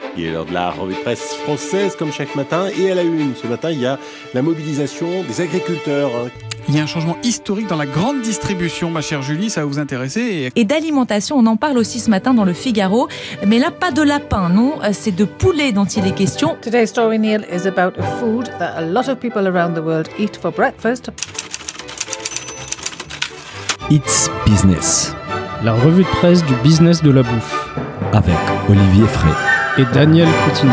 Il est l'heure de la revue de presse française comme chaque matin et à la une. Ce matin, il y a la mobilisation des agriculteurs. Il y a un changement historique dans la grande distribution, ma chère Julie, ça va vous intéresser. Et d'alimentation, on en parle aussi ce matin dans le Figaro. Mais là, pas de lapin, non, c'est de poulet dont il est question. Today's story, Neil, is about a food that a lot of people around the world eat for breakfast. It's Business. La revue de presse du business de la bouffe. Avec Olivier Frey. Et Daniel Coutinho.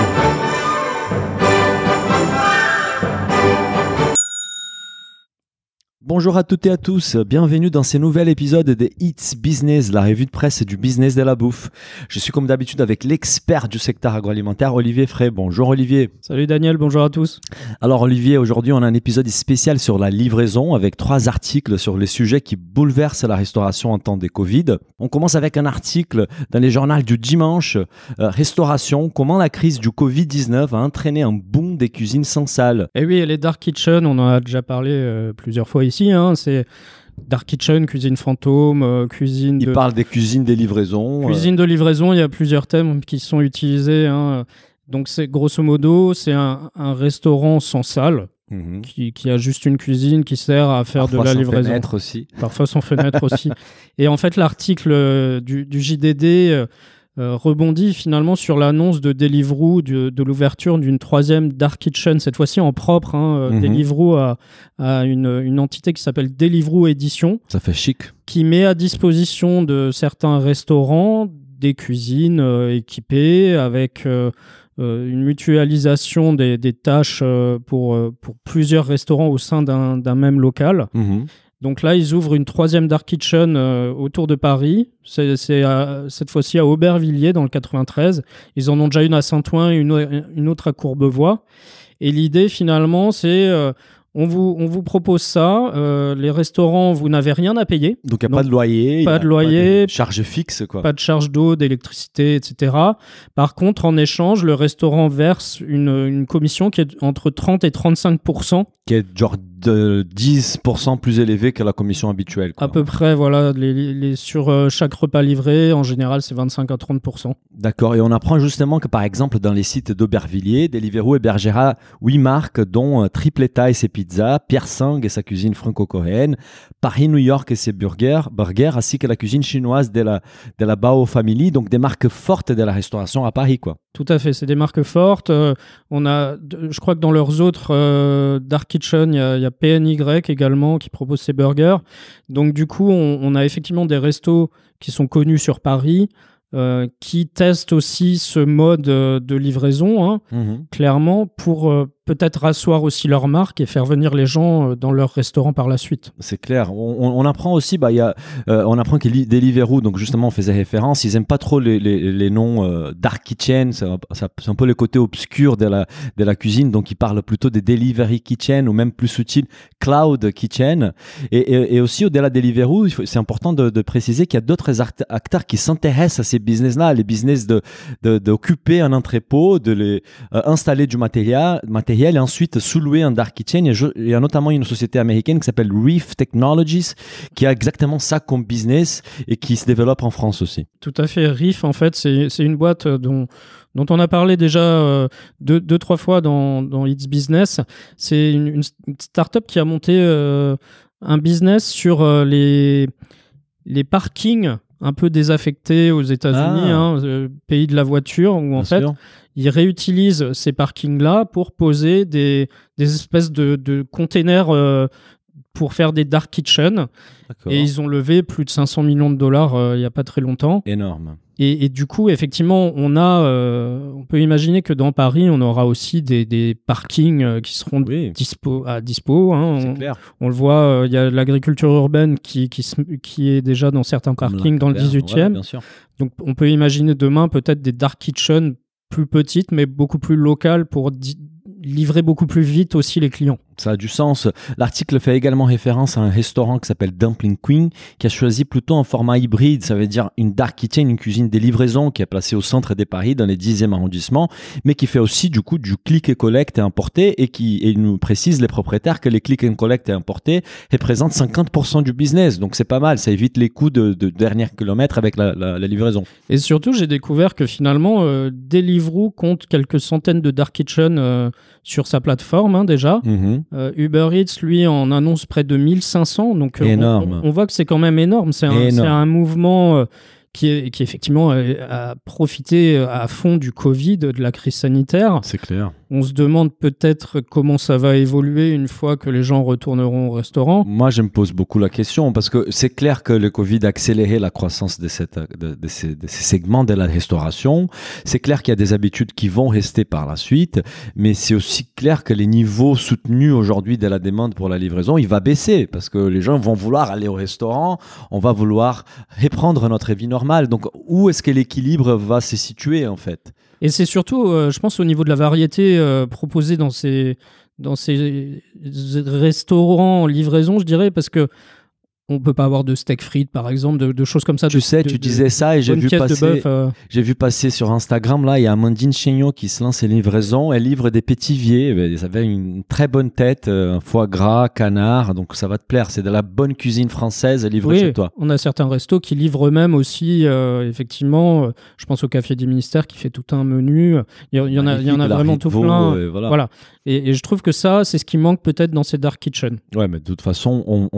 Bonjour à toutes et à tous, bienvenue dans ce nouvel épisode de It's Business, la revue de presse du business de la bouffe. Je suis comme d'habitude avec l'expert du secteur agroalimentaire, Olivier Frey. Bonjour Olivier. Salut Daniel, bonjour à tous. Alors Olivier, aujourd'hui on a un épisode spécial sur la livraison avec 3 articles sur les sujets qui bouleversent la restauration en temps de Covid. On commence avec un article dans les journaux du dimanche, Restauration, comment la crise du Covid-19 a entraîné un boom des cuisines sans salle. Et oui, les dark kitchen, on en a déjà parlé plusieurs fois ici. C'est dark kitchen, cuisine fantôme, cuisine. Il parle des cuisines des livraisons. Cuisine de livraison, il y a plusieurs thèmes qui sont utilisés. Donc c'est grosso modo, c'est un restaurant sans salle. Qui a juste une cuisine qui sert à faire parfois de la livraison. Sans fenêtre aussi. Parfois sans fenêtre aussi. Et en fait, l'article du JDD rebondit finalement sur l'annonce de Deliveroo de l'ouverture d'une 3e dark kitchen, cette fois-ci en propre. Deliveroo a une entité qui s'appelle Deliveroo Édition. Ça fait chic. Qui met à disposition de certains restaurants des cuisines équipées avec une mutualisation des tâches pour plusieurs restaurants au sein d'un même local. Donc là, ils ouvrent une 3e dark kitchen autour de Paris. C'est cette fois-ci à Aubervilliers, dans le 93. Ils en ont déjà une à Saint-Ouen et une autre à Courbevoie. Et l'idée, finalement, c'est... On vous propose ça. Les restaurants, vous n'avez rien à payer. Donc, il n'y a pas de loyer. Pas de loyer. Pas de charges fixes, quoi. Pas de charges d'eau, d'électricité, etc. Par contre, en échange, le restaurant verse une commission qui est entre 30 et 35%. Qui est genre de 10% plus élevé que la commission habituelle, quoi. À peu près, voilà. Sur chaque repas livré, en général, c'est 25 à 30%. D'accord. Et on apprend justement que, par exemple, dans les sites d'Aubervilliers, Deliveroo hébergera 8 marques, dont Tripletta et ses pizzas, Pierre Sang et sa cuisine franco-coréenne, Paris-New York et ses burgers, ainsi que la cuisine chinoise de la Bao Family, donc des marques fortes de la restauration à Paris, quoi. Tout à fait, c'est des marques fortes. Je crois que dans leurs autres dark kitchen, il y a PNY également qui propose ses burgers. Donc du coup, on a effectivement des restos qui sont connus sur Paris, qui testent aussi ce mode de livraison, clairement, pour peut-être rasseoir aussi leur marque et faire venir les gens dans leur restaurant par la suite. C'est clair. On apprend aussi, on apprend que Deliveroo, donc justement on faisait référence, ils n'aiment pas trop les noms dark kitchen, c'est un peu le côté obscur de la cuisine, donc ils parlent plutôt des delivery kitchen ou même plus subtil cloud kitchen. Et aussi au-delà de Deliveroo, c'est important de préciser qu'il y a d'autres acteurs qui s'intéressent à ces business-là, les business d'occuper un entrepôt, de les installer du matériel et ensuite sous-louer un dark kitchen. Il y a notamment une société américaine qui s'appelle Reef Technologies qui a exactement ça comme business et qui se développe en France aussi. Tout à fait. Reef, en fait, c'est une boîte dont on a parlé déjà 2-3 fois dans It's Business. C'est une start-up qui a monté un business sur les parkings un peu désaffectés aux États-Unis, pays de la voiture, où en fait, ils réutilisent ces parkings-là pour poser des espèces de containers pour faire des dark kitchen. D'accord. Et ils ont levé plus de 500 millions de dollars il n'y a pas très longtemps. Énorme. Et du coup, effectivement, on peut imaginer que dans Paris, on aura aussi des parkings qui seront dispo. C'est clair. On le voit, il y a l'agriculture urbaine qui est déjà dans certains parkings dans le 18e. Bien sûr. Donc, on peut imaginer demain peut-être des dark kitchen plus petites, mais beaucoup plus locales pour livrer beaucoup plus vite aussi les clients. Ça a du sens. L'article fait également référence à un restaurant qui s'appelle Dumpling Queen, qui a choisi plutôt un format hybride, ça veut dire une dark kitchen, une cuisine des livraisons qui est placée au centre de Paris, dans les 10e arrondissement, mais qui fait aussi du coup du click and collect et importé, et il nous précise les propriétaires que les click and collect et importés représentent 50% du business. Donc c'est pas mal, ça évite les coûts de dernier kilomètre avec la livraison. Et surtout, j'ai découvert que finalement, Deliveroo compte quelques centaines de dark kitchen sur sa plateforme déjà. Uber Eats, lui, en annonce près de 1500. Donc, énorme. On voit que c'est quand même énorme. C'est un mouvement qui effectivement a profité à fond du Covid, de la crise sanitaire. C'est clair. On se demande peut-être comment ça va évoluer une fois que les gens retourneront au restaurant. Moi, je me pose beaucoup la question parce que c'est clair que le Covid a accéléré la croissance de ces segments de la restauration. C'est clair qu'il y a des habitudes qui vont rester par la suite, mais c'est aussi clair que les niveaux soutenus aujourd'hui de la demande pour la livraison, il va baisser parce que les gens vont vouloir aller au restaurant, on va vouloir reprendre notre vie normale. Donc, où est-ce que l'équilibre va se situer en fait ? Et c'est surtout, je pense, au niveau de la variété proposée dans ces restaurants en livraison, je dirais, parce que on peut pas avoir de steak frites, par exemple, de choses comme ça. Tu disais ça et j'ai vu passer sur Instagram, là, il y a Amandine Chéniaud qui se lance les livraisons. Elle livre des pétiviers. Ça avait une très bonne tête, un foie gras, canard. Donc ça va te plaire. C'est de la bonne cuisine française livrée chez toi. On a certains restos qui livrent eux-mêmes aussi, effectivement. Je pense au Café des Ministères qui fait tout un menu. Il y en a vraiment tout plein. Voilà. Et je trouve que ça, c'est ce qui manque peut-être dans ces dark kitchen. Ouais, mais de toute façon,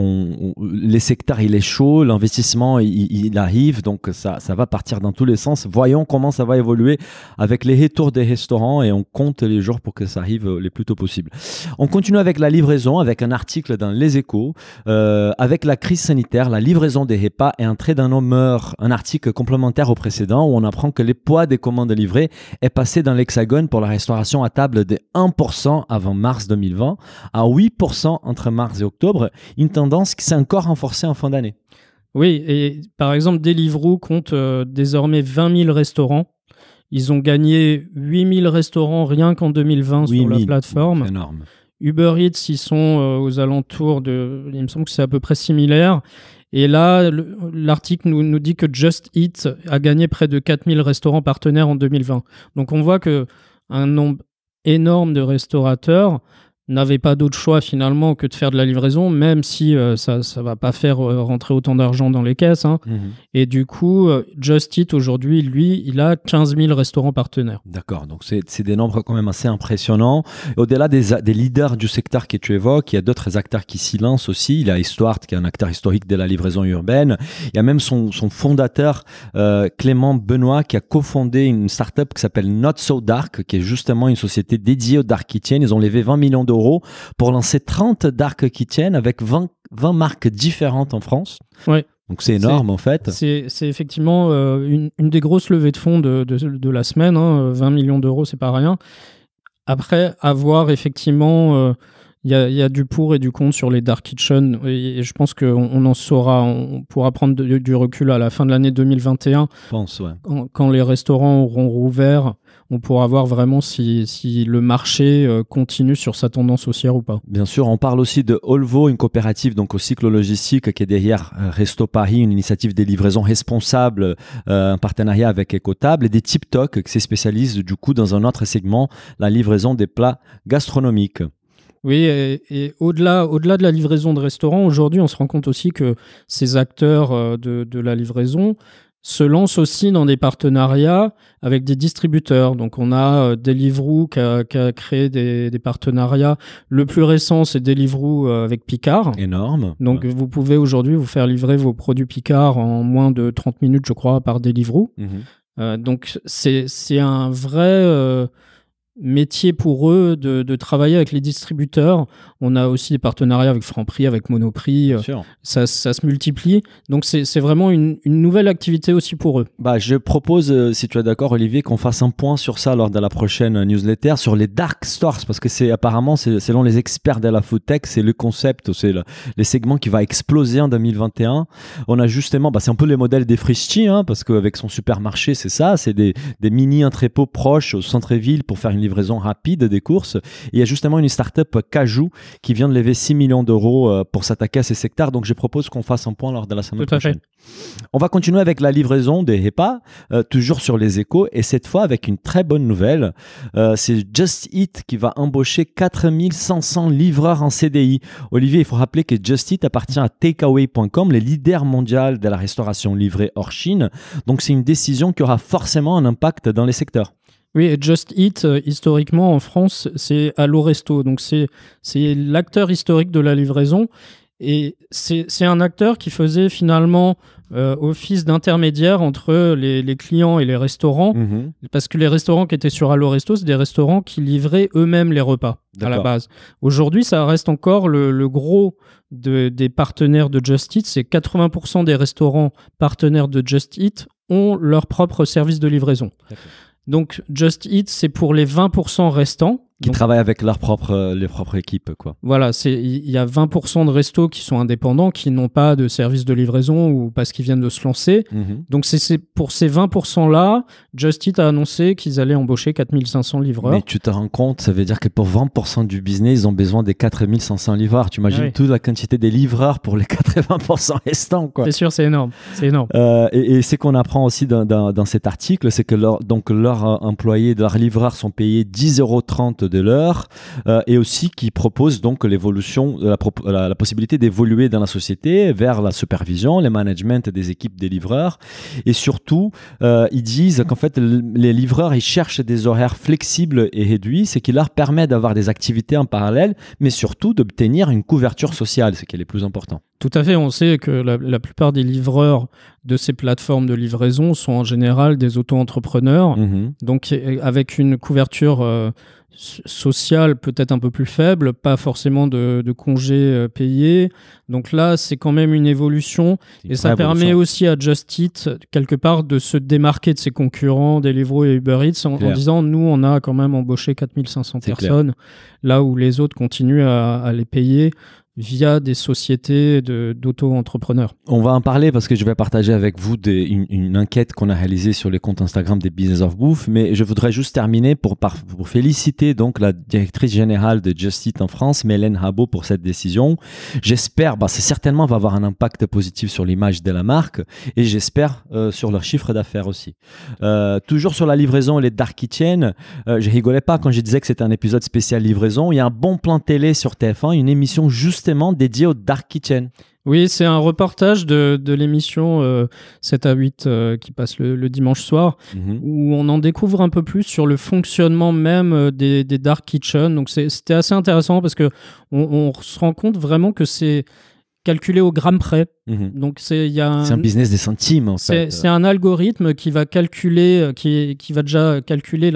les secteurs, il est chaud, l'investissement, il arrive, donc ça va partir dans tous les sens. Voyons comment ça va évoluer avec les retours des restaurants et on compte les jours pour que ça arrive le plus tôt possible. On continue avec la livraison, avec un article dans Les Échos. Avec la crise sanitaire, la livraison des repas est entrée dans nos mœurs. Un article complémentaire au précédent où on apprend que les poids des commandes livrées est passé dans l'Hexagone pour la restauration à table de 1% avant mars 2020 à 8% entre mars et octobre, une tendance qui s'est encore renforcée en fin d'année. Oui, et par exemple, Deliveroo compte désormais 20 000 restaurants. Ils ont gagné 8 000 restaurants rien qu'en 2020 sur la plateforme. C'est énorme. Uber Eats, ils sont aux alentours de... Il me semble que c'est à peu près similaire. Et là, l'article nous dit que Just Eat a gagné près de 4 000 restaurants partenaires en 2020. Donc on voit qu'un nombre énorme de restaurateurs n'avaient pas d'autre choix finalement que de faire de la livraison, même si ça va pas faire rentrer autant d'argent dans les caisses. Et du coup, Just Eat aujourd'hui, lui, il a 15 000 restaurants partenaires. D'accord, donc c'est des nombres quand même assez impressionnants. Au-delà des leaders du secteur que tu évoques, il y a d'autres acteurs qui s'y lancent aussi. Il y a Histoire, qui est un acteur historique de la livraison urbaine. Il y a même son fondateur, Clément Benoît, qui a cofondé une start-up qui s'appelle Not So Dark, qui est justement une société dédiée au dark kitchen. Ils ont levé 20 millions d'euros pour lancer 30 dark kitchen avec 20 marques différentes en France. Ouais. Donc c'est énorme en fait. C'est effectivement une des grosses levées de fonds de la semaine. 20 millions d'euros, c'est pas rien. Après, à voir effectivement, il y a du pour et du contre sur les dark kitchen. Et je pense qu'on en saura, on pourra prendre du recul à la fin de l'année 2021. Je pense, ouais. Quand les restaurants auront rouvert, on pourra voir vraiment si le marché continue sur sa tendance haussière ou pas. Bien sûr, on parle aussi de Olvo, une coopérative donc au cycle logistique qui est derrière Resto Paris, une initiative des livraisons responsables, un partenariat avec Ecotable, et des TipTok qui se spécialisent du coup dans un autre segment, la livraison des plats gastronomiques. Oui, et au-delà de la livraison de restaurants, aujourd'hui, on se rend compte aussi que ces acteurs de la livraison se lancent aussi dans des partenariats avec des distributeurs. Donc, on a Deliveroo qui a créé des partenariats. Le plus récent, c'est Deliveroo avec Picard. Énorme. Donc, vous pouvez aujourd'hui vous faire livrer vos produits Picard en moins de 30 minutes, je crois, par Deliveroo. Donc, c'est un vrai... métier pour eux de travailler avec les distributeurs. On a aussi des partenariats avec Franprix, avec Monoprix. Ça se multiplie. Donc, c'est vraiment une nouvelle activité aussi pour eux. Je propose, si tu es d'accord, Olivier, qu'on fasse un point sur ça lors de la prochaine newsletter, sur les dark stores, parce que apparemment, selon les experts de la food tech, c'est le concept, c'est les segments qui va exploser en 2021. On a justement, c'est un peu les modèles des Frischti, parce qu'avec son supermarché, c'est ça, c'est des mini entrepôts proches au centre-ville pour faire une livraison rapide des courses. Et il y a justement une start-up Cajou qui vient de lever 6 millions d'euros pour s'attaquer à ces secteurs. Donc je propose qu'on fasse un point lors de la semaine prochaine. On va continuer avec la livraison des repas, toujours sur les échos, et cette fois avec une très bonne nouvelle. C'est Just Eat qui va embaucher 4500 livreurs en CDI. Olivier, il faut rappeler que Just Eat appartient à Takeaway.com, le leader mondial de la restauration livrée hors Chine. Donc c'est une décision qui aura forcément un impact dans les secteurs. Oui, et Just Eat, historiquement en France, c'est Allo Resto. Donc c'est l'acteur historique de la livraison. Et c'est un acteur qui faisait finalement office d'intermédiaire entre les clients et les restaurants, parce que les restaurants qui étaient sur Allo Resto, c'est des restaurants qui livraient eux-mêmes les repas à la base. Aujourd'hui, ça reste encore le gros des partenaires de Just Eat. C'est 80% des restaurants partenaires de Just Eat ont leur propre service de livraison. D'accord. Donc, Just Eat, c'est pour les 20% restants. Qui travaillent avec les propres équipes, quoi. Voilà, il y a 20% de restos qui sont indépendants, qui n'ont pas de service de livraison ou parce qu'ils viennent de se lancer. Donc, c'est pour ces 20%-là, Just Eat a annoncé qu'ils allaient embaucher 4500 livreurs. Mais tu te rends compte, ça veut dire que pour 20% du business, ils ont besoin des 4500 livreurs. Tu imagines toute la quantité des livreurs pour les 80% restants, quoi. C'est sûr, c'est énorme. C'est énorme. Et ce qu'on apprend aussi dans cet article, c'est que leurs employés, leurs livreurs sont payés 10,30 € de l'heure, et aussi qui propose donc l'évolution, la possibilité d'évoluer dans la société vers la supervision, le management des équipes des livreurs, et surtout ils disent qu'en fait les livreurs ils cherchent des horaires flexibles et réduits, ce qui leur permet d'avoir des activités en parallèle, mais surtout d'obtenir une couverture sociale, ce qui est le plus important. Tout à fait, on sait que la plupart des livreurs de ces plateformes de livraison sont en général des auto-entrepreneurs, donc avec une couverture sociale peut-être un peu plus faible, pas forcément de congés payés. Donc là, c'est quand même une évolution et ça permet aussi à Just Eat, quelque part, de se démarquer de ses concurrents, Deliveroo et Uber Eats, en disant, nous, on a quand même embauché 4500 personnes, là où les autres continuent à les payer via des sociétés d'auto-entrepreneurs. On va en parler parce que je vais partager avec vous une enquête qu'on a réalisée sur les comptes Instagram des Business of Bouffe, mais je voudrais juste terminer pour féliciter donc la directrice générale de Just Eat en France, Mélène Rabot, pour cette décision. J'espère, c'est certainement va avoir un impact positif sur l'image de la marque et j'espère sur leur chiffre d'affaires aussi. Toujours sur la livraison et les dark kitchen, je rigolais pas quand je disais que c'était un épisode spécial livraison. Il y a un bon plan télé sur TF1, une émission justement dédié au Dark Kitchen. Oui, c'est un reportage de l'émission 7 à 8 qui passe le dimanche soir, où on en découvre un peu plus sur le fonctionnement même des Dark Kitchen. Donc c'était assez intéressant parce que on se rend compte vraiment que c'est calculé au gramme près. Donc c'est un business des centimes en fait. C'est un algorithme qui va calculer, qui va déjà calculer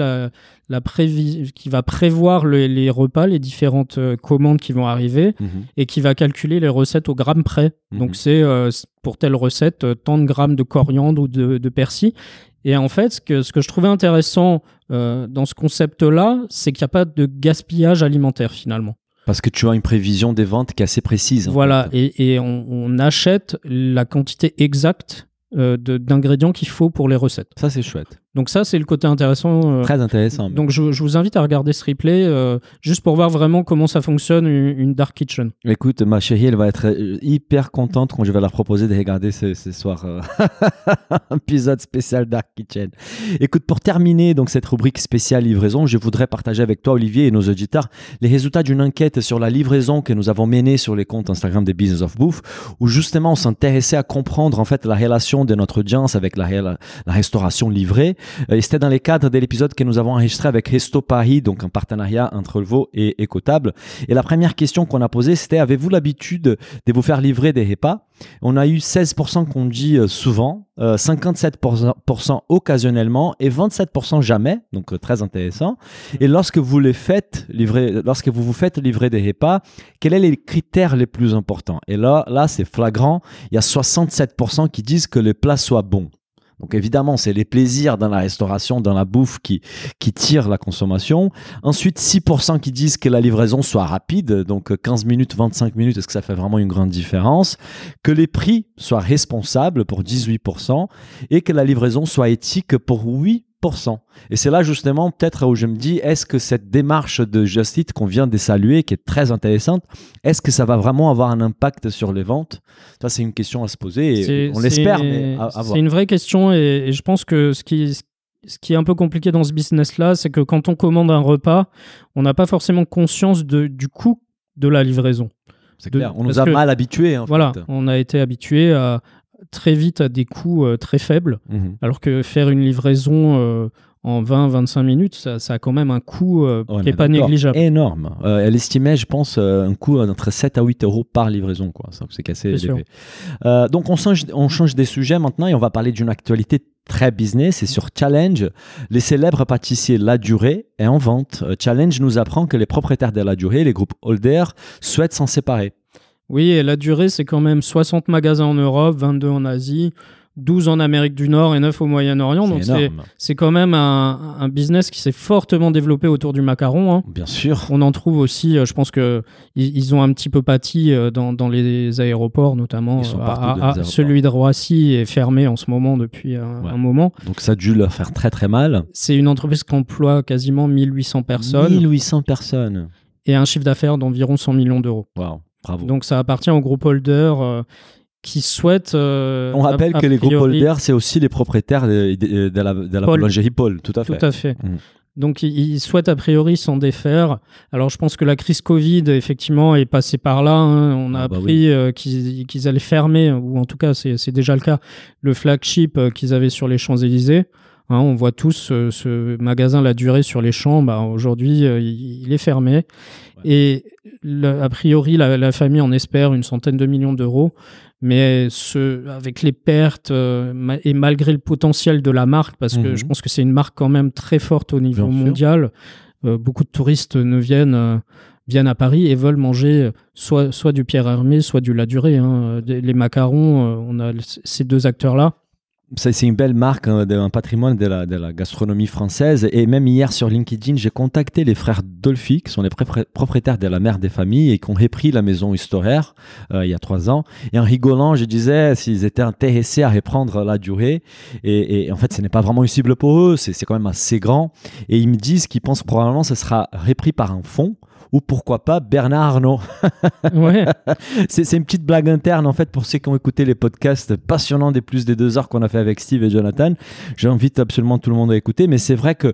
qui va prévoir les repas, les différentes commandes qui vont arriver et qui va calculer les recettes au gramme près. Donc c'est pour telle recette tant de grammes de coriandre ou de persil. Et en fait, ce que je trouvais intéressant dans ce concept-là, c'est qu'il n'y a pas de gaspillage alimentaire finalement. Parce que tu as une prévision des ventes qui est assez précise. Voilà, et on achète la quantité exacte d'ingrédients qu'il faut pour les recettes. Ça, c'est chouette. Donc ça, c'est le côté intéressant. Très intéressant. Donc je vous invite à regarder ce replay juste pour voir vraiment comment ça fonctionne une Dark Kitchen. Écoute, ma chérie, elle va être hyper contente quand je vais leur proposer de regarder ce soir un épisode spécial Dark Kitchen. Écoute, pour terminer donc cette rubrique spéciale livraison, je voudrais partager avec toi, Olivier, et nos auditeurs, les résultats d'une enquête sur la livraison que nous avons menée sur les comptes Instagram des Business of Bouffe, où justement on s'intéressait à comprendre en fait la relation de notre audience avec la restauration livrée. Et c'était dans les cadres de l'épisode que nous avons enregistré avec Resto Paris, donc un partenariat entre Relevaux et Écotable. Et la première question qu'on a posée, c'était: avez-vous l'habitude de vous faire livrer des repas? On a eu 16% qu'on dit souvent, 57% occasionnellement et 27% jamais, donc très intéressant. Et lorsque vous vous faites livrer des repas, quels sont les critères les plus importants? Et là c'est flagrant, il y a 67% qui disent que le plat soit bon. Donc évidemment, c'est les plaisirs dans la restauration, dans la bouffe qui tirent la consommation. Ensuite, 6% qui disent que la livraison soit rapide, donc 15 minutes, 25 minutes, est-ce que ça fait vraiment une grande différence? Que les prix soient responsables pour 18% et que la livraison soit éthique pour 8%. 10%. Et c'est là justement peut-être où je me dis, est-ce que cette démarche de Just Eat qu'on vient de saluer, qui est très intéressante, est-ce que ça va vraiment avoir un impact sur les ventes? Ça, c'est une question à se poser. On l'espère, mais à voir. C'est une vraie question et je pense que ce qui est un peu compliqué dans ce business-là, c'est que quand on commande un repas, on n'a pas forcément conscience du coût de la livraison. C'est clair, on nous a mal habitués. Voilà, on a été habitués très vite à des coûts très faibles, alors que faire une livraison en 20-25 minutes, ça a quand même un coût qui n'est pas négligeable. Énorme. Elle estimait, je pense, un coût entre 7 à 8 euros par livraison. Quoi. Ça, c'est assez élevé. Donc, on change des sujets maintenant et on va parler d'une actualité très business. C'est sur Challenge. Les célèbres pâtissiers La Durée est en vente. Challenge nous apprend que les propriétaires de La Durée, les groupes Holder, souhaitent s'en séparer. Oui, et La Durée, c'est quand même 60 magasins en Europe, 22 en Asie, 12 en Amérique du Nord et 9 au Moyen-Orient. Donc c'est quand même un business qui s'est fortement développé autour du macaron. Hein. Bien sûr. On en trouve aussi, je pense qu'ils ont un petit peu pâti dans les aéroports, notamment. Celui de Roissy est fermé en ce moment depuis un moment. Donc ça a dû leur faire très très mal. C'est une entreprise qui emploie quasiment 1800 personnes. 1800 personnes. Et un chiffre d'affaires d'environ 100 millions d'euros. Waouh, bravo. Donc ça appartient au groupe Holder qui souhaitent... On rappelle que les groupes Holder, c'est aussi les propriétaires de la boulangerie Paul, tout à fait. Tout à fait. Donc, ils souhaitent a priori s'en défaire. Alors, je pense que la crise Covid, effectivement, est passée par là. Hein. On a appris qu'ils allaient fermer, ou en tout cas, c'est déjà le cas, le flagship qu'ils avaient sur les Champs-Élysées. Hein, on voit tous ce magasin La Durée sur les Champs. Aujourd'hui, il est fermé. Ouais. Et a priori, la famille en espère une centaine de millions d'euros. Mais avec les pertes et malgré le potentiel de la marque, parce que je pense que c'est une marque quand même très forte au niveau mondial, beaucoup de touristes viennent à Paris et veulent manger soit du Pierre Hermé, soit du La Durée. Hein. Les macarons, on a ces deux acteurs-là. C'est une belle marque, un patrimoine de la gastronomie française. Et même hier sur LinkedIn, j'ai contacté les frères Dolphy, qui sont les propriétaires de la mère des familles et qui ont repris la maison historique il y a 3 ans. Et en rigolant, je disais s'ils étaient intéressés à reprendre La Durée. Et en fait, ce n'est pas vraiment une cible pour eux, c'est quand même assez grand. Et ils me disent qu'ils pensent probablement que ce sera repris par un fonds. Ou pourquoi pas Bernard Arnault. Ouais. C'est une petite blague interne en fait pour ceux qui ont écouté les podcasts passionnants des plus des 2 heures qu'on a fait avec Steve et Jonathan. J'invite absolument tout le monde à écouter, mais c'est vrai que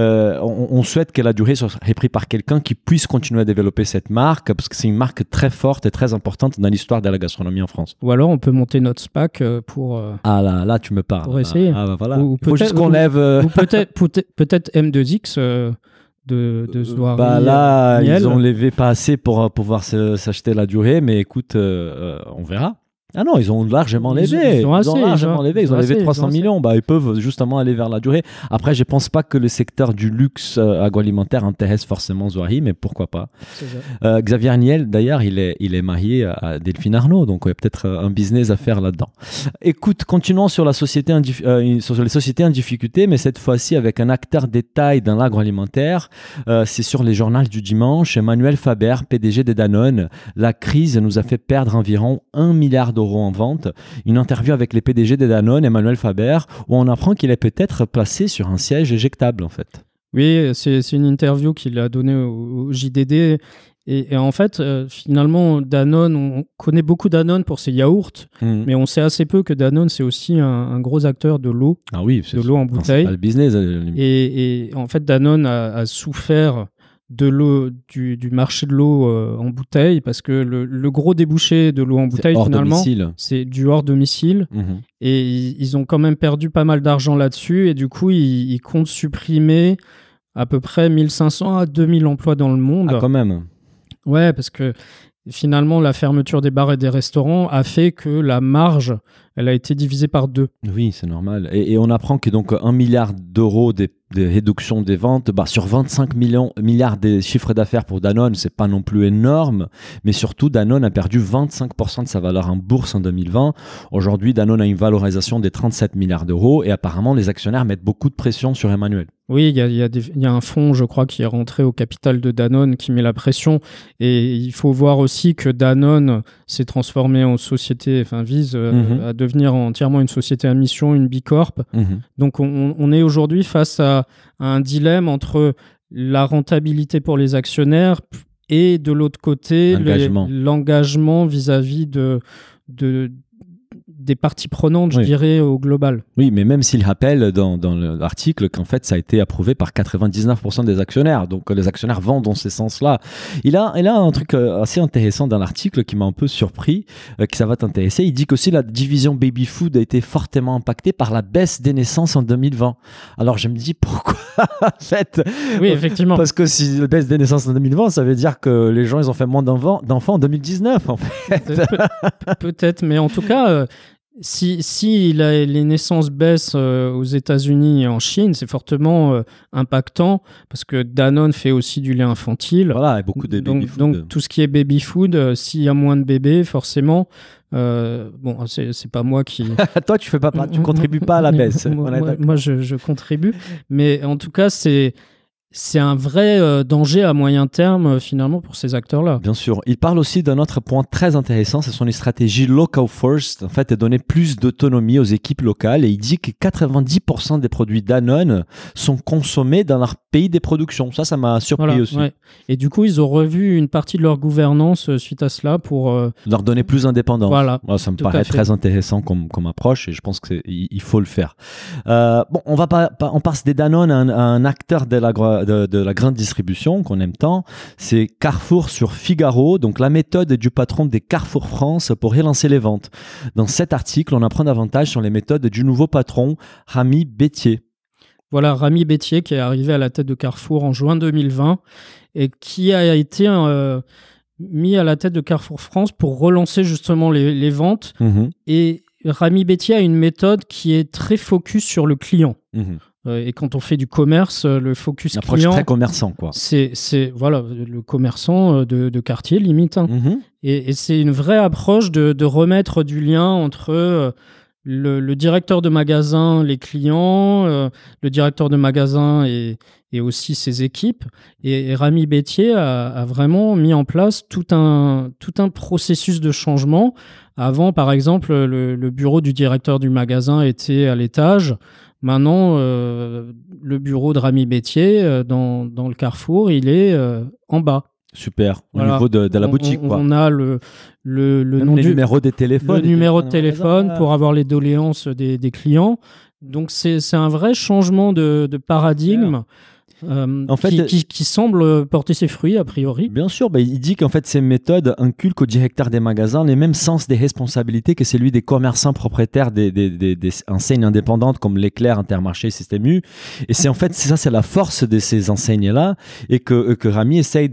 on souhaite que La Durée soit repris par quelqu'un qui puisse continuer à développer cette marque parce que c'est une marque très forte et très importante dans l'histoire de la gastronomie en France. Ou alors on peut monter notre SPAC pour. Ah là tu me parles. Pour essayer. Voilà. Il faut juste qu'on lève. Ou peut-être M2X. De Zoari, là, Miel. ils ont levé pas assez pour pouvoir s'acheter La Durée, mais écoute, on verra. Ah non, ils ont largement levé. Ils ont levé 300 millions. Ils peuvent justement aller vers La Durée. Après, je pense pas que le secteur du luxe agroalimentaire intéresse forcément Zoari, mais pourquoi pas. Xavier Niel, d'ailleurs, il est marié à Delphine Arnault, donc il y a peut-être un business à faire là-dedans. Écoute, continuons sur les sociétés en difficulté, mais cette fois-ci avec un acteur détail dans l'agroalimentaire. C'est sur les journaux du dimanche. Emmanuel Faber, PDG de Danone. La crise nous a fait perdre environ 1 milliard d'euros en vente. Une interview avec les PDG de Danone, Emmanuel Faber, où on apprend qu'il est peut-être placé sur un siège éjectable en fait. Oui, c'est une interview qu'il a donnée au JDD. Et en fait, finalement, Danone, on connaît beaucoup Danone pour ses yaourts, mais on sait assez peu que Danone, c'est aussi un gros acteur de l'eau, de l'eau en bouteille. Le business. Et en fait, Danone a souffert de l'eau, du marché de l'eau en bouteille, parce que le gros débouché de l'eau en bouteille, finalement, c'est du hors domicile. Et ils ont quand même perdu pas mal d'argent là-dessus, et du coup, ils comptent supprimer à peu près 1500 à 2000 emplois dans le monde. Ah, quand même. Ouais, parce que finalement, la fermeture des bars et des restaurants a fait que la marge, elle a été divisée par 2. Oui, c'est normal. Et on apprend que donc 1 milliard d'euros de réduction des ventes, sur 25 milliards de chiffres d'affaires pour Danone, c'est pas non plus énorme, mais surtout Danone a perdu 25% de sa valeur en bourse en 2020. Aujourd'hui, Danone a une valorisation des 37 milliards d'euros et apparemment les actionnaires mettent beaucoup de pression sur Emmanuel. Oui, il y a un fonds, je crois, qui est rentré au capital de Danone qui met la pression, et il faut voir aussi que Danone s'est transformé en société, vise à devenir entièrement une société à mission, une bicorp. Donc on est aujourd'hui face à un dilemme entre la rentabilité pour les actionnaires et de l'autre côté l'engagement vis-à-vis des parties prenantes, je dirais, au global. Oui, mais même s'il rappelle dans l'article qu'en fait, ça a été approuvé par 99% des actionnaires. Donc, les actionnaires vont dans ce sens-là. Il a un truc assez intéressant dans l'article qui m'a un peu surpris, que ça va t'intéresser. Il dit qu'aussi la division baby food a été fortement impactée par la baisse des naissances en 2020. Alors, je me dis pourquoi, en fait. Oui, effectivement. Parce que si la baisse des naissances en 2020, ça veut dire que les gens, ils ont fait moins d'enfants en 2019, en fait. Peut-être, mais en tout cas... Si les naissances baissent aux États-Unis et en Chine, c'est fortement impactant parce que Danone fait aussi du lait infantile. Voilà, et beaucoup de baby food. Donc tout ce qui est baby food, s'il y a moins de bébés, forcément, bon, c'est pas moi qui. Toi, tu contribues pas à la baisse. Moi, je contribue, mais en tout cas, c'est un vrai danger à moyen terme, finalement, pour ces acteurs-là. Bien sûr. Il parle aussi d'un autre point très intéressant, c'est son stratégie local first, en fait, de donner plus d'autonomie aux équipes locales. Et il dit que 90% des produits Danone sont consommés dans leur pays des productions. Ça m'a surpris aussi. Ouais. Et du coup, ils ont revu une partie de leur gouvernance suite à cela pour... leur donner plus d'indépendance. Voilà. Ça me paraît très intéressant comme approche et je pense qu'il faut le faire. Bon, on passe des Danone à un acteur de la grande distribution qu'on aime tant, c'est Carrefour sur Figaro, donc la méthode du patron des Carrefour France pour relancer les ventes. Dans cet article, on apprend davantage sur les méthodes du nouveau patron, Rami Bettier. Voilà, Rami Bettier qui est arrivé à la tête de Carrefour en juin 2020 et qui a été mis à la tête de Carrefour France pour relancer justement les ventes. Et Rami Bettier a une méthode qui est très focus sur le client. Et quand on fait du commerce, le focus client... Une approche très commerçant, quoi. C'est voilà, le commerçant de quartier, limite. Et c'est une vraie approche de remettre du lien entre le directeur de magasin, les clients, le directeur de magasin et aussi ses équipes. Et Rami Bettier a vraiment mis en place tout un processus de changement. Avant, par exemple, le bureau du directeur du magasin était à l'étage. Maintenant, le bureau de Rami Bettier dans le Carrefour, il est en bas. Super, au niveau de la boutique. On a le numéro des téléphones. Le numéro de téléphone pour avoir les doléances des clients. Donc, c'est un vrai changement de paradigme. En fait, qui semble porter ses fruits a priori. Bien sûr, il dit qu'en fait ces méthodes inculquent aux directeurs des magasins les mêmes sens des responsabilités que celui des commerçants propriétaires des enseignes indépendantes comme Leclerc, Intermarché, Système U. Et c'est la force de ces enseignes-là et que Rami essaye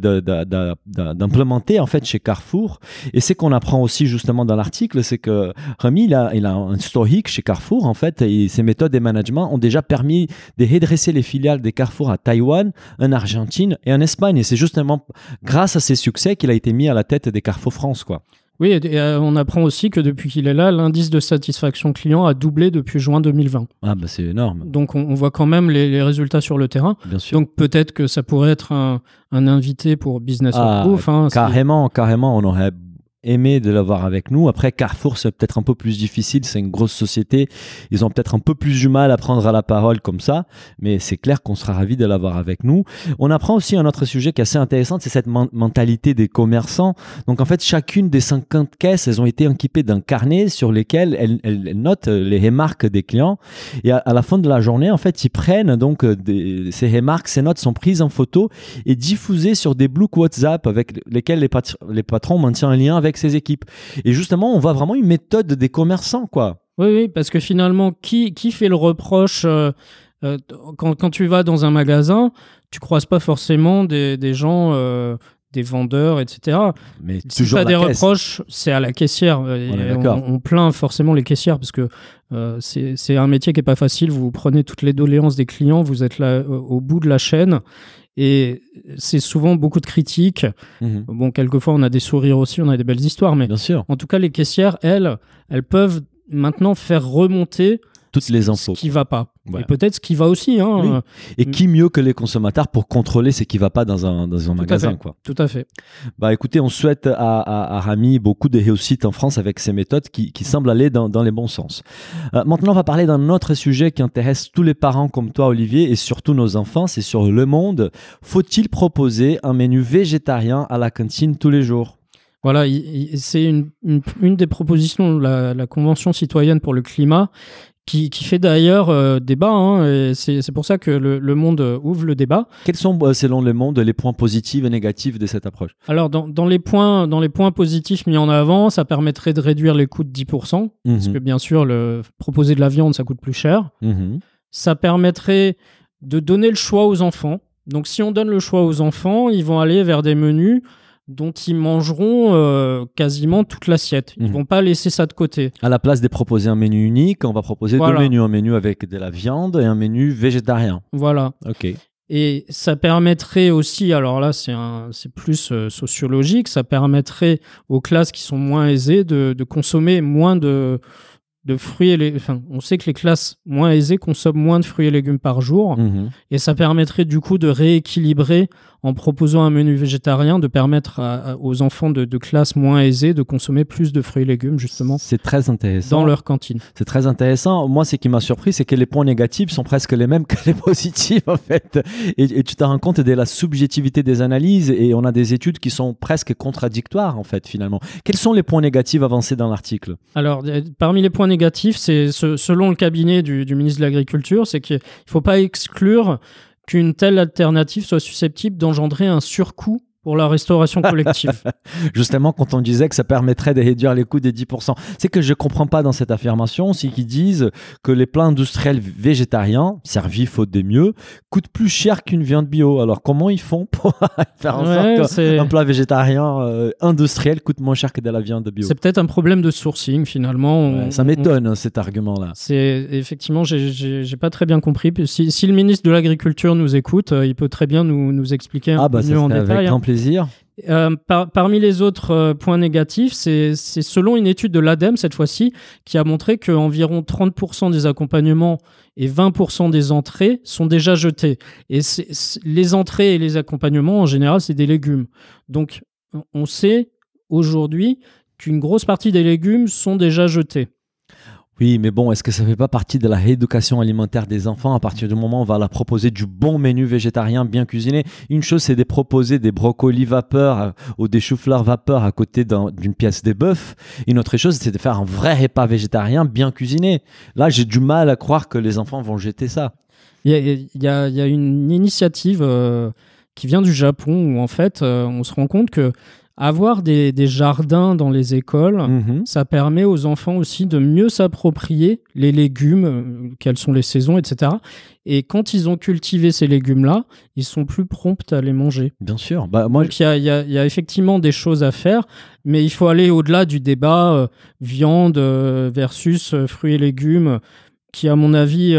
d'implémenter en fait chez Carrefour. Et c'est qu'on apprend aussi justement dans l'article, c'est que Rami il a un historique chez Carrefour en fait, et ses méthodes et management ont déjà permis de redresser les filiales des Carrefour à Taïwan, en Argentine et en Espagne. Et c'est justement grâce à ces succès qu'il a été mis à la tête des Carrefour France, quoi. Oui, et on apprend aussi que depuis qu'il est là, l'indice de satisfaction client a doublé depuis juin 2020. Ah bah c'est énorme. Donc on voit quand même les résultats sur le terrain. Bien sûr. Donc peut-être que ça pourrait être un invité pour Business of Proof. Carrément, on aurait aimé de l'avoir avec nous. Après, Carrefour, c'est peut-être un peu plus difficile. C'est une grosse société. Ils ont peut-être un peu plus du mal à prendre la parole comme ça. Mais c'est clair qu'on sera ravis de l'avoir avec nous. On apprend aussi un autre sujet qui est assez intéressant. C'est cette mentalité des commerçants. Donc, en fait, chacune des 50 caisses, elles ont été équipées d'un carnet sur lesquels elles notent les remarques des clients. Et à la fin de la journée, en fait, ils prennent donc ces remarques, ces notes sont prises en photo et diffusées sur des blocs WhatsApp avec lesquels les patrons maintiennent un lien avec ses équipes. Et justement, on voit vraiment une méthode des commerçants, quoi. Oui, parce que finalement, qui fait le reproche quand tu vas dans un magasin, tu croises pas forcément des gens, des vendeurs, etc. Mais si tu as des reproches, c'est à la caissière. On plaint forcément les caissières parce que c'est un métier qui est pas facile. Vous prenez toutes les doléances des clients, vous êtes là au bout de la chaîne. Et c'est souvent beaucoup de critiques. Bon, quelquefois, on a des sourires aussi, on a des belles histoires, mais bien sûr. En tout cas, les caissières, elles peuvent maintenant faire remonter toutes les infos. Ce qui va pas. Ouais. Et peut-être ce qui va aussi. Hein. Oui. Et qui mieux que les consommateurs pour contrôler ce qui ne va pas dans un magasin, quoi. Tout à fait. Bah, écoutez, on souhaite à Rami beaucoup de réussite en France avec ces méthodes qui semblent aller dans les bons sens. Maintenant, on va parler d'un autre sujet qui intéresse tous les parents comme toi, Olivier, et surtout nos enfants, c'est sur Le Monde. Faut-il proposer un menu végétarien à la cantine tous les jours ? Voilà, c'est une des propositions de la Convention citoyenne pour le climat qui fait d'ailleurs débat. Hein, et c'est pour ça que le Monde ouvre le débat. Quels sont, selon Le Monde, les points positifs et négatifs de cette approche ? Alors, dans les points positifs mis en avant, ça permettrait de réduire les coûts de 10%, parce que bien sûr, proposer de la viande, ça coûte plus cher. Ça permettrait de donner le choix aux enfants. Donc, si on donne le choix aux enfants, ils vont aller vers des menus dont ils mangeront quasiment toute l'assiette. Ils vont pas laisser ça de côté. À la place de proposer un menu unique, on va proposer deux menus. Un menu avec de la viande et un menu végétarien. Voilà. Ok. Et ça permettrait aussi, alors là c'est plus sociologique, ça permettrait aux classes qui sont moins aisées de consommer moins de fruits et légumes. Enfin, on sait que les classes moins aisées consomment moins de fruits et légumes par jour. Et ça permettrait du coup de rééquilibrer en proposant un menu végétarien, de permettre aux enfants de classes moins aisées de consommer plus de fruits et légumes, justement. C'est très intéressant. Dans leur cantine. C'est très intéressant. Moi, ce qui m'a surpris, c'est que les points négatifs sont presque les mêmes que les positifs, en fait. Et tu te rends compte de la subjectivité des analyses, et on a des études qui sont presque contradictoires, en fait, finalement. Quels sont les points négatifs avancés dans l'article ? Alors, parmi les points négatifs, c'est selon le cabinet du ministre de l'Agriculture, c'est qu'il ne faut pas exclure qu'une telle alternative soit susceptible d'engendrer un surcoût pour la restauration collective. Justement, quand on disait que ça permettrait de réduire les coûts des 10%. C'est que je ne comprends pas dans cette affirmation, c'est qu'ils disent que les plats industriels végétariens, servis faute des mieux, coûtent plus cher qu'une viande bio. Alors, comment ils font pour faire en sorte qu'un plat végétarien industriel coûte moins cher que de la viande bio ? C'est peut-être un problème de sourcing, finalement. Ça m'étonne, cet argument-là. Effectivement, j'ai pas très bien compris. Si le ministre de l'Agriculture nous écoute, il peut très bien nous expliquer un peu mieux en détail. Avec grand plaisir. Parmi les autres points négatifs, c'est selon une étude de l'ADEME cette fois-ci qui a montré qu'environ 30% des accompagnements et 20% des entrées sont déjà jetés. Et les entrées et les accompagnements, en général, c'est des légumes. Donc, on sait aujourd'hui qu'une grosse partie des légumes sont déjà jetés. Oui, mais bon, est-ce que ça ne fait pas partie de la rééducation alimentaire des enfants à partir du moment où on va leur proposer du bon menu végétarien bien cuisiné ? Une chose, c'est de proposer des brocolis vapeur ou des choux-fleurs vapeur à côté d'une pièce de bœuf. Une autre chose, c'est de faire un vrai repas végétarien bien cuisiné. Là, j'ai du mal à croire que les enfants vont jeter ça. Il y a une initiative qui vient du Japon où en fait, on se rend compte que avoir des jardins dans les écoles, ça permet aux enfants aussi de mieux s'approprier les légumes, quelles sont les saisons, etc. Et quand ils ont cultivé ces légumes-là, ils sont plus prompts à les manger. Bien sûr. Donc il y a effectivement des choses à faire, mais il faut aller au-delà du débat viande versus fruits et légumes, qui à mon avis...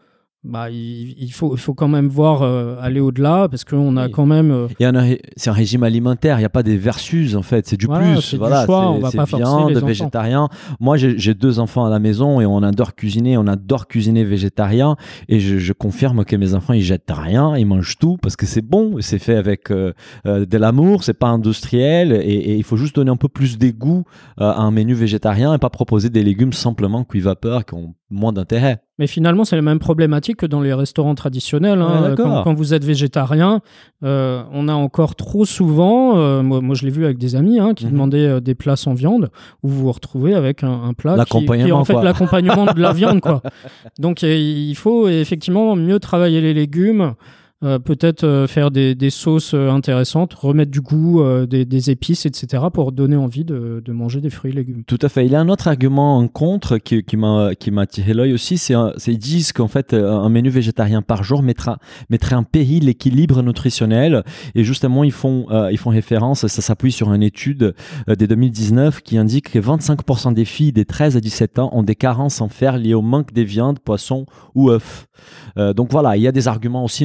il faut quand même voir aller au-delà parce qu'on a quand même c'est un régime alimentaire, il n'y a pas des versus en fait, c'est du plus, du choix, on va pas forcer viande, les enfants. Végétarien. Moi j'ai 2 enfants à la maison et on adore cuisiner végétarien, et je confirme que mes enfants ils jettent rien, ils mangent tout parce que c'est bon, c'est fait avec de l'amour, c'est pas industriel, et il faut juste donner un peu plus de goût à un menu végétarien et pas proposer des légumes simplement cuits vapeur qui ont moins d'intérêt. Mais finalement, c'est la même problématique que dans les restaurants traditionnels. Hein. Quand vous êtes végétarien, on a encore trop souvent, moi je l'ai vu avec des amis qui demandaient des plats sans viande, où vous vous retrouvez avec un plat qui est en fait l'accompagnement de la viande, quoi. Donc il faut effectivement mieux travailler les légumes, peut-être faire des sauces intéressantes, remettre du goût, des épices, etc. pour donner envie de manger des fruits et légumes. Tout à fait. Il y a un autre argument en contre qui m'a tiré l'œil aussi, c'est ils disent qu'en fait un menu végétarien par jour mettrait en péril l'équilibre nutritionnel, et justement ils font référence, ça s'appuie sur une étude de 2019 qui indique que 25% des filles des 13 à 17 ans ont des carences en fer liées au manque des viandes, poissons ou œufs. Donc voilà, il y a des arguments aussi nutritionnels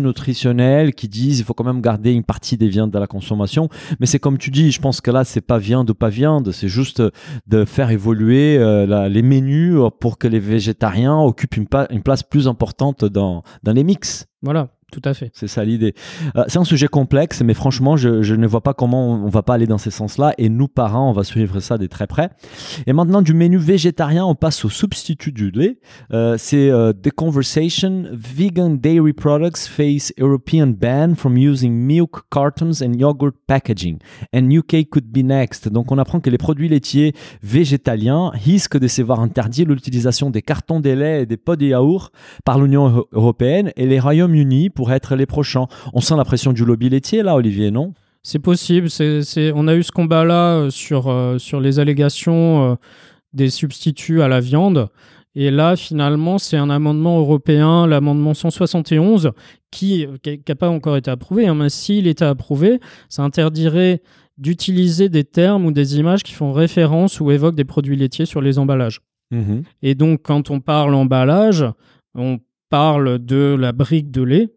traditionnels qui disent il faut quand même garder une partie des viandes à la consommation. Mais c'est comme tu dis, je pense que là, c'est pas viande ou pas viande, c'est juste de faire évoluer les menus pour que les végétariens occupent une place plus importante dans les mix. Voilà. Tout à fait. C'est ça l'idée. C'est un sujet complexe, mais franchement, je ne vois pas comment on va pas aller dans ces sens-là. Et nous, parents, on va suivre ça de très près. Et maintenant, du menu végétarien, on passe au substitut du lait. C'est The Conversation. Vegan dairy products face European ban from using milk cartons and yogurt packaging. And UK could be next. Donc, on apprend que les produits laitiers végétaliens risquent de se voir interdire l'utilisation des cartons de lait et des pots de yaourt par l'Union européenne et les Royaumes-Unis pour être les prochains. On sent la pression du lobby laitier là, Olivier, non ? C'est possible. On a eu ce combat-là sur les allégations des substituts à la viande. Et là, finalement, c'est un amendement européen, l'amendement 171, qui n'a pas encore été approuvé. Hein, mais s'il était approuvé, ça interdirait d'utiliser des termes ou des images qui font référence ou évoquent des produits laitiers sur les emballages. Mmh. Et donc, quand on parle emballage, on parle de la brique de lait.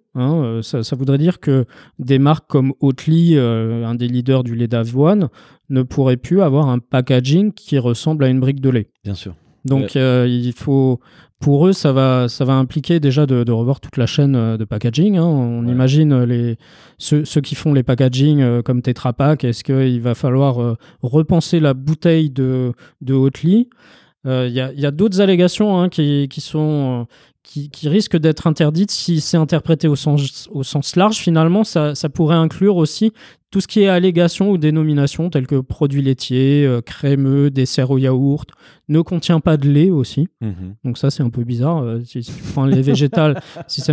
Ça voudrait dire que des marques comme Oatly, un des leaders du lait d'avoine, ne pourraient plus avoir un packaging qui ressemble à une brique de lait. Bien sûr. Donc il faut, pour eux, ça va impliquer déjà de revoir toute la chaîne de packaging. On imagine ceux qui font les packaging comme Tetra Pak. Est-ce qu'il va falloir repenser la bouteille de Oatly ? Il y a d'autres allégations qui sont qui risquent d'être interdites si c'est interprété au sens large. Finalement, ça pourrait inclure aussi tout ce qui est allégation ou dénomination, telles que produits laitiers, crémeux, dessert au yaourt, ne contient pas de lait aussi. Mmh. Donc ça, c'est un peu bizarre. Si tu prends un lait végétal,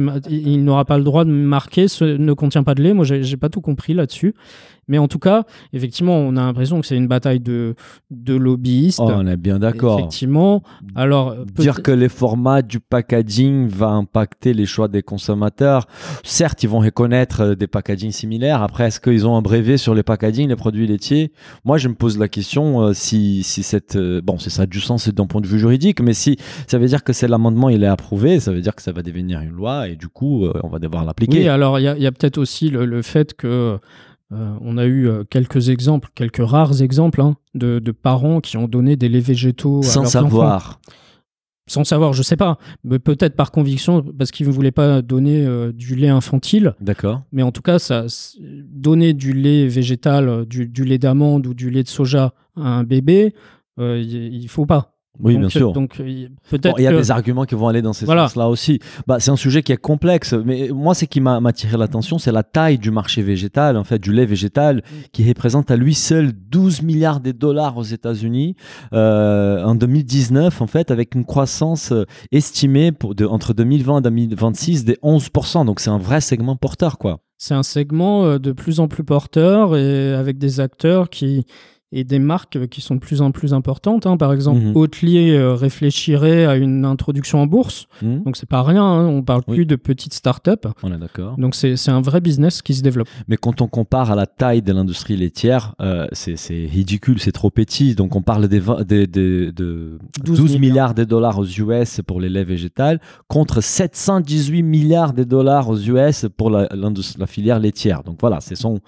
il n'aura pas le droit de marquer ne contient pas de lait. Moi, j'ai pas tout compris là-dessus. Mais en tout cas, effectivement, on a l'impression que c'est une bataille de lobbyistes. Oh, on est bien d'accord. Effectivement. Alors, dire que les formats du packaging va impacter les choix des consommateurs. Certes, ils vont reconnaître des packagings similaires. Après, est-ce qu'ils ont un brevet sur les packagings, les produits laitiers ? Moi, je me pose la question si cette... bon, ça a du sens d'un point de vue juridique, mais si ça veut dire que l'amendement il est approuvé, ça veut dire que ça va devenir une loi et du coup, on va devoir l'appliquer. Oui, alors il y a peut-être aussi le fait que on a eu quelques rares exemples de parents qui ont donné des laits végétaux à leurs enfants. Sans savoir, je sais pas, mais peut-être par conviction, parce qu'ils ne voulaient pas donner du lait infantile. D'accord. Mais en tout cas, donner du lait végétal, du lait d'amande ou du lait de soja à un bébé, il ne faut pas. Oui, bien sûr. Donc, peut-être il y a des arguments qui vont aller dans ces sens-là aussi. C'est un sujet qui est complexe, mais moi, ce qui m'a attiré l'attention, c'est la taille du marché végétal, en fait, du lait végétal, qui représente à lui seul 12 milliards de dollars aux États-Unis en 2019, en fait, avec une croissance estimée entre 2020 et 2026 de 11%. Donc, c'est un vrai segment porteur, quoi. C'est un segment de plus en plus porteur et avec des acteurs et des marques qui sont de plus en plus importantes. Par exemple, Oatly réfléchirait à une introduction en bourse. Donc, c'est pas rien. On parle plus de petites startups. On est d'accord. Donc, c'est un vrai business qui se développe. Mais quand on compare à la taille de l'industrie laitière, c'est ridicule, c'est trop petit. Donc, on parle de 12 milliards de dollars aux US pour les laits végétales contre 718 milliards de dollars aux US pour la filière laitière. Donc, voilà,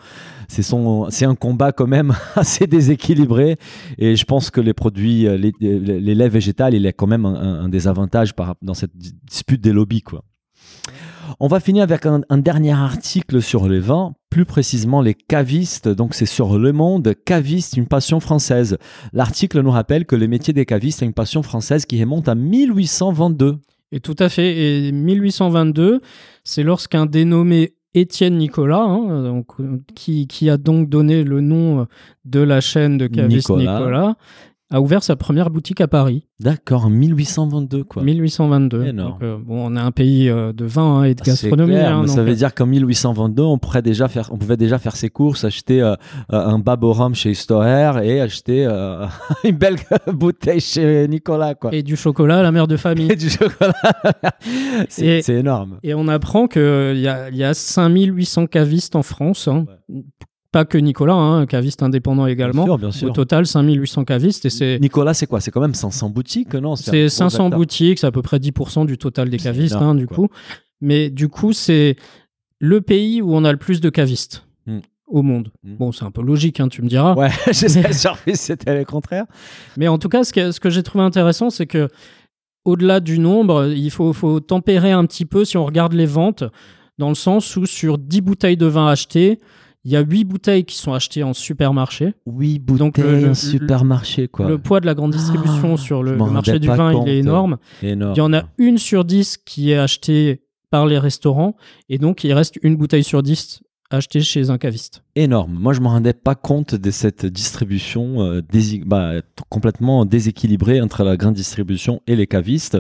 c'est un combat quand même assez déséquilibré et je pense que les produits, les laits végétales, il y a quand même un désavantage dans cette dispute des lobbies, quoi. On va finir avec un dernier article sur les vins, plus précisément les cavistes. Donc c'est sur Le Monde, caviste, une passion française. L'article nous rappelle que le métier des cavistes a une passion française qui remonte à 1822. Et tout à fait. Et 1822, c'est lorsqu'un dénommé Étienne Nicolas, qui a donc donné le nom de la chaîne de cavistes Nicolas, a ouvert sa première boutique à Paris. D'accord, en 1822, quoi. 1822. Énorme. Donc, on est un pays de vin et de gastronomie. C'est clair, mais donc, ça veut dire qu'en 1822, on pouvait déjà faire ses courses, acheter un bab au rhum chez Storer et acheter une belle bouteille chez Nicolas, quoi. Et du chocolat à la mère de famille. Et du chocolat. C'est énorme. Et on apprend qu'il y a 5800 cavistes en France. Ouais. Pas que Nicolas, caviste indépendant également. Bien sûr. Au total, 5800 cavistes. Et Nicolas, c'est quoi ? C'est quand même 500 boutiques, non ? C'est 500 boutiques, c'est à peu près 10% du total des cavistes, du coup. Mais du coup, c'est le pays où on a le plus de cavistes au monde. Bon, c'est un peu logique, tu me diras. Ouais, j'étais surpris si c'était le contraire. Mais en tout cas, ce que j'ai trouvé intéressant, c'est que au-delà du nombre, il faut tempérer un petit peu si on regarde les ventes, dans le sens où sur 10 bouteilles de vin achetées, il y a 8 bouteilles qui sont achetées en supermarché. 8 bouteilles en supermarché, quoi. Le poids de la grande distribution sur le marché du vin, il est énorme. Il y en a 1 sur 10 qui est achetée par les restaurants, et donc il reste 1 bouteille sur 10 achetée chez un caviste. Énorme. Moi, je ne me rendais pas compte de cette distribution complètement déséquilibrée entre la grande distribution et les cavistes.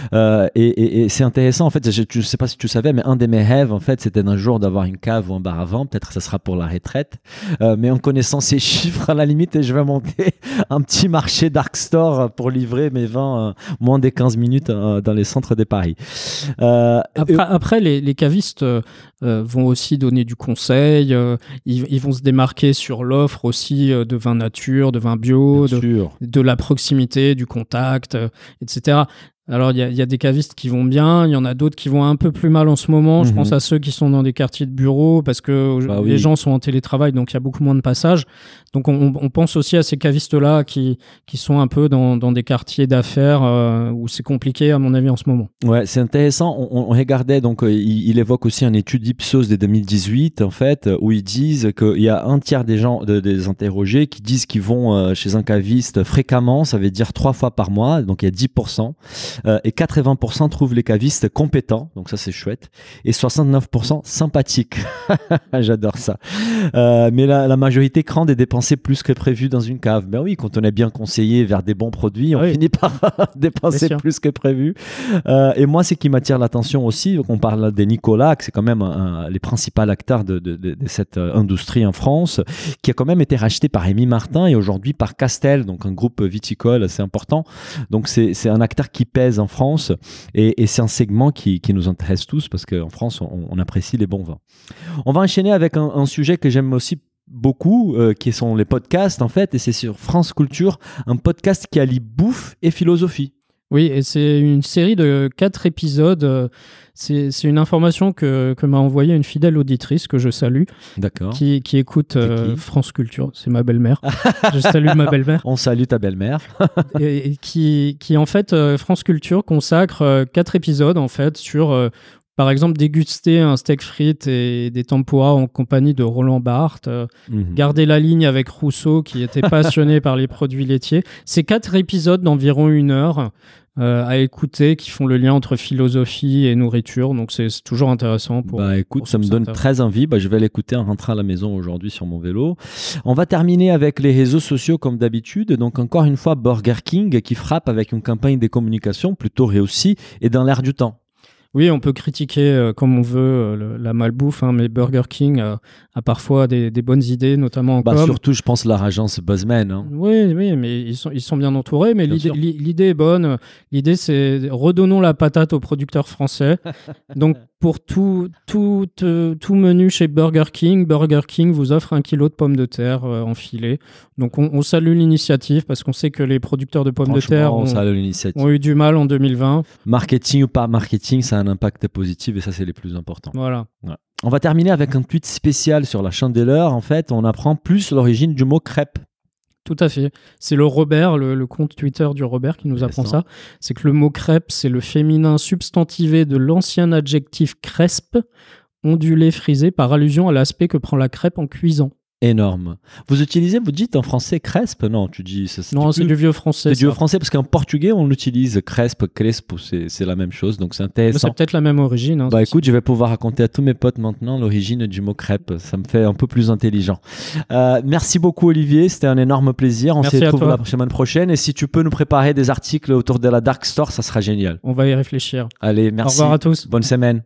Et c'est intéressant, en fait, je ne sais pas si tu savais, mais un de mes rêves, en fait, c'était d'un jour d'avoir une cave ou un bar à vin. Peut-être que ça sera pour la retraite. Mais en connaissant ces chiffres, à la limite, je vais monter un petit marché dark store pour livrer mes vins moins des 15 minutes dans les centres de Paris. Après, les cavistes vont aussi donner du conseil. Ils vont se démarquer sur l'offre aussi de vin nature, de vin bio, de la proximité, du contact, etc. Alors, il y a des cavistes qui vont bien, il y en a d'autres qui vont un peu plus mal en ce moment. Je pense à ceux qui sont dans des quartiers de bureaux parce que les gens sont en télétravail, donc il y a beaucoup moins de passages. Donc, on pense aussi à ces cavistes-là qui sont un peu dans des quartiers d'affaires où c'est compliqué, à mon avis, en ce moment. Ouais, c'est intéressant. On regardait, donc, il évoque aussi une étude Ipsos de 2018, en fait, où ils disent qu'il y a un tiers des gens, des interrogés, qui disent qu'ils vont chez un caviste fréquemment, ça veut dire 3 fois par mois, donc il y a 10%. Et 80% trouvent les cavistes compétents, donc ça c'est chouette, et 69% sympathiques. J'adore ça. Mais la majorité craint de dépenser plus que prévu dans une cave. Ben oui, quand on est bien conseillé vers des bons produits, on finit par dépenser plus que prévu. Et moi, ce qui m'attire l'attention aussi, on parle des Nicolas, que c'est quand même les principaux acteurs de cette industrie en France, qui a quand même été racheté par Rémi Martin et aujourd'hui par Castel, donc un groupe viticole assez important. Donc c'est un acteur qui pèse en France et c'est un segment qui nous intéresse tous parce qu'en France on apprécie les bons vins. On va enchaîner avec un sujet que j'aime aussi beaucoup qui sont les podcasts en fait, et c'est sur France Culture, un podcast qui allie bouffe et philosophie. Oui, et c'est une série de 4 épisodes. C'est une information que m'a envoyée une fidèle auditrice que je salue. D'accord. Qui écoute France Culture. C'est ma belle-mère. Je salue ma belle-mère. On salue ta belle-mère. et qui en fait, France Culture consacre 4 épisodes en fait sur... par exemple, déguster un steak frites et des tempura en compagnie de Roland Barthes, garder la ligne avec Rousseau qui était passionné par les produits laitiers. C'est 4 épisodes d'environ 1 heure à écouter qui font le lien entre philosophie et nourriture. Donc, c'est toujours intéressant. Écoute, ça me donne très envie. Je vais l'écouter en rentrant à la maison aujourd'hui sur mon vélo. On va terminer avec les réseaux sociaux comme d'habitude. Donc, encore une fois, Burger King qui frappe avec une campagne de communication plutôt réussie et dans l'air du temps. Oui, on peut critiquer comme on veut la malbouffe, mais Burger King a parfois des bonnes idées, notamment en com. Surtout, je pense, leur agence Buzzman. Oui, mais ils sont bien entourés, mais l'idée est bonne. L'idée, c'est redonnons la patate aux producteurs français. Donc, pour tout menu chez Burger King vous offre 1 kilo de pommes de terre en filet. Donc, on salue l'initiative parce qu'on sait que les producteurs de pommes de terre ont eu du mal en 2020. Marketing ou pas marketing, ça a un impact positif et ça, c'est les plus importants. Voilà. Ouais. On va terminer avec un tweet spécial sur la Chandeleur. En fait, on apprend plus l'origine du mot crêpe. Tout à fait. C'est le Robert, le compte Twitter du Robert qui nous apprend ça. C'est que le mot crêpe, c'est le féminin substantivé de l'ancien adjectif crespe, ondulé, frisé, par allusion à l'aspect que prend la crêpe en cuisant. Énorme. Vous dites en français crespe? Non, tu dis... Non, c'est du vieux français. C'est du vieux français parce qu'en portugais, on l'utilise crespe, crespo, c'est la même chose, donc c'est intéressant. Mais c'est peut-être la même origine. Écoute, je vais pouvoir raconter à tous mes potes maintenant l'origine du mot crêpe. Ça me fait un peu plus intelligent. Merci beaucoup Olivier, c'était un énorme plaisir. On se retrouve la semaine prochaine et si tu peux nous préparer des articles autour de la Dark Store, ça sera génial. On va y réfléchir. Allez, merci. Au revoir à tous. Bonne semaine.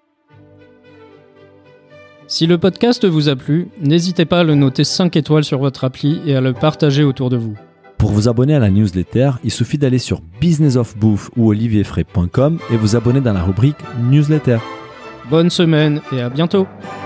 Si le podcast vous a plu, n'hésitez pas à le noter 5 étoiles sur votre appli et à le partager autour de vous. Pour vous abonner à la newsletter, il suffit d'aller sur businessofbouffe ou olivierfray.com et vous abonner dans la rubrique newsletter. Bonne semaine et à bientôt.